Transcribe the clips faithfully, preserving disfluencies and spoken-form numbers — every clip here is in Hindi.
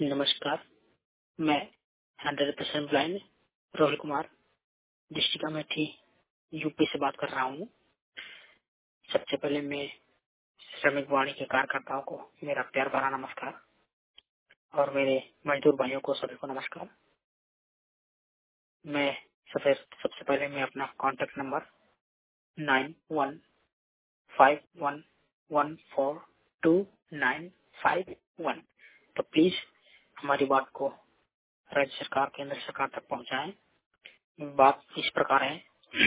नमस्कार, मैं hundred percent blind Rohil Kumar district Amethi UP से बात कर रहा हूँ। सबसे पहले मैं श्रमिक वाणी के कार्यकर्ताओं को मेरा प्यार भरा नमस्कार और मेरे मजदूर भाइयों को सभी को नमस्कार। मैं सबसे सबसे पहले मैं अपना contact number nine one five one one four two nine five one, तो प्लीज हमारी बात को राज्य सरकार केंद्र सरकार तक पहुँचाएं। बात इस प्रकार है,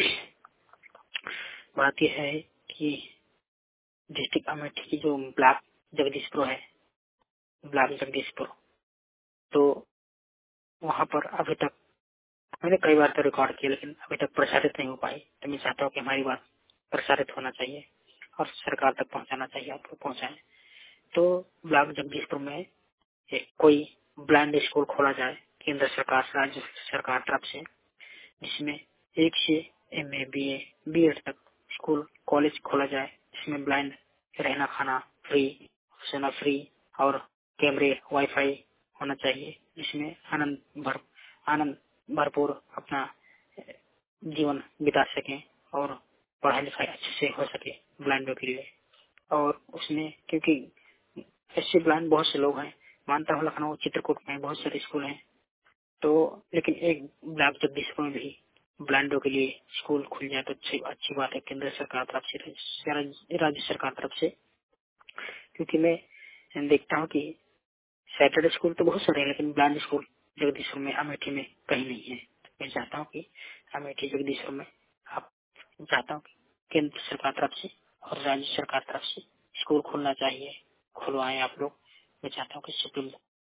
बात यह है कि डिस्ट्रिक्ट अमेठी की जो ब्लॉक जगदीशपुर है, ब्लॉक जगदीशपुर, तो वहाँ पर अभी तक मैंने कई बार तो रिकॉर्ड किया लेकिन अभी तक प्रसारित नहीं हो पाई। तो मैं चाहता हूँ कि हमारी बात प्रसारित होना चाहिए और सरकार तक पहुँचाना चाहिए, आपको पहुँचाएं। तो ब्लॉक जगदीशपुर में एक कोई ब्लाइंड स्कूल खोला जाए केंद्र सरकार राज्य सरकार तरफ से, जिसमें एक से M A B A B Ed तक स्कूल कॉलेज खोला जाए, जिसमें ब्लाइंड रहना खाना फ्री, सोना फ्री और कैमरे वाईफाई होना चाहिए, जिसमें आनंद भर आनंद भरपूर अपना जीवन बिता सकें और पढ़ाई लिखाई अच्छे से हो सके ब्लाइंडों के लिए। और उसमें क्योंकि ऐसे ब्लाइंड बहुत से लोग हैं, मानता हूँ लखनऊ चित्रकूट में बहुत सारे स्कूल हैं, तो लेकिन एक ब्लॉक जगदीशपुर में भी ब्लाइंडों के लिए स्कूल खुल जाए तो अच्छी अच्छी बात है केंद्र सरकार तरफ से, राज्य राज्य सरकार तरफ से। क्योंकि मैं देखता हूँ कि सैटरडे स्कूल तो बहुत सारे हैं लेकिन ब्लाइंड स्कूल जगदीशपुर में अमेठी में कहीं नहीं है। मैं चाहता हूँ कि अमेठी जगदीशपुर में आप चाहता हूँ कि केंद्र सरकार तरफ से और राज्य सरकार तरफ से स्कूल खुलना चाहिए, खुलवाएं आप लोग। मैं चाहता हूँ कि सुप्रीम